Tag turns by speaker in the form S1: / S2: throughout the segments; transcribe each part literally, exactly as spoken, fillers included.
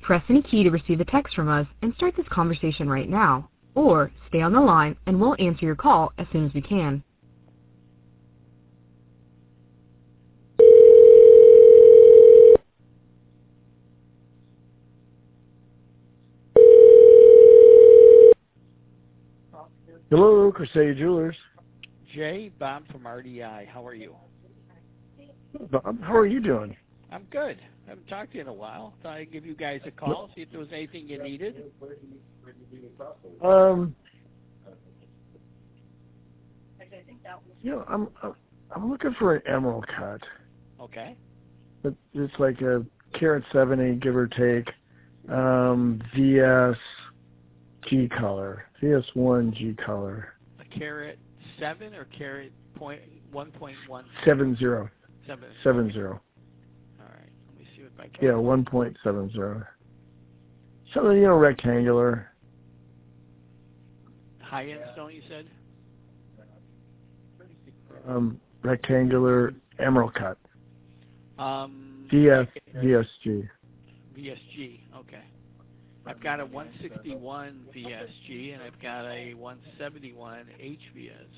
S1: Press any key to receive a text from us and start this conversation right now. Or stay on the line and we'll answer your call as soon as we can.
S2: Hello, Crusade Jewelers.
S3: Jay, Bob from R D I. How are you?
S2: Bob, how are you doing?
S3: I'm good. I haven't talked to you in a while. Thought I'd give you guys a call, see if there was anything you needed.
S2: Um, you know, I'm I'm looking for an emerald cut.
S3: Okay.
S2: It's like a carat seventy, give or take. Um, V S G color, V S one G color.
S3: A carat seven or carat point one point one?
S2: Seven zero.
S3: Seven.
S2: Seven zero.
S3: All right. Let me see what I can.
S2: Yeah, one point seven zero. Something, you know, rectangular.
S3: High end stone, you said?
S2: Um, rectangular emerald cut.
S3: Um,
S2: V S V S G.
S3: V S G. Okay. I've got a one sixty-one V S G and I've got a one seventy-one H V S.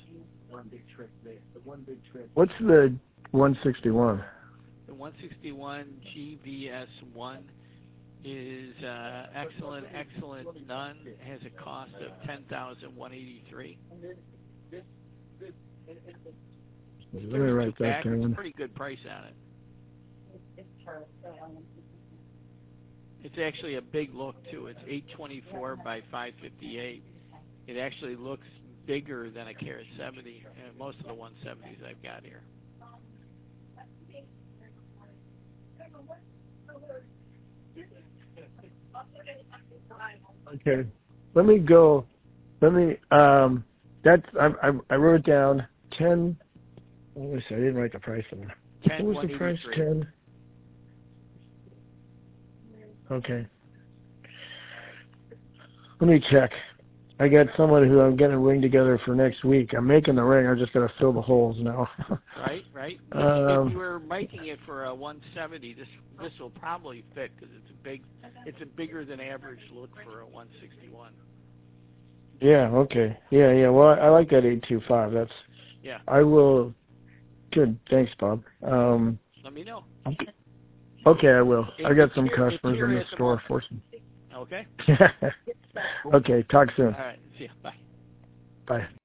S2: What's the one sixty-one?
S3: The one sixty-one G V S one is uh, excellent, excellent, none. Has a cost of ten thousand one hundred eighty-three dollars.
S2: Let me write that
S3: It's a
S2: down.
S3: pretty good price on it. It's actually a big look too. It's eight twenty-four by five fifty-eight. It actually looks bigger than a carat seventy, and most of the one seventies I've got here.
S2: Okay. Let me go. Let me. Um. That's. I. I, I wrote down ten. What was I didn't write the price on it.
S3: ten,
S2: what was the price? Ten. Okay. Let me check. I got someone who I'm getting a ring together for next week. I'm making the ring. I just got to fill the holes now.
S3: Right, right.
S2: Um,
S3: if you were making it for a one seventy, this this will probably fit because it's a big, it's a bigger than average look for a one sixty-one.
S2: Yeah. Okay. Yeah. Yeah. Well, I, I like that eight two five. That's.
S3: Yeah.
S2: I will. Good. Thanks, Bob. Um.
S3: Let me know.
S2: Okay. Okay, I will.
S3: It,
S2: I got some
S3: here,
S2: customers in the store
S3: the
S2: for some.
S3: Okay.
S2: Okay. Talk soon.
S3: All right. See ya. Bye.
S2: Bye.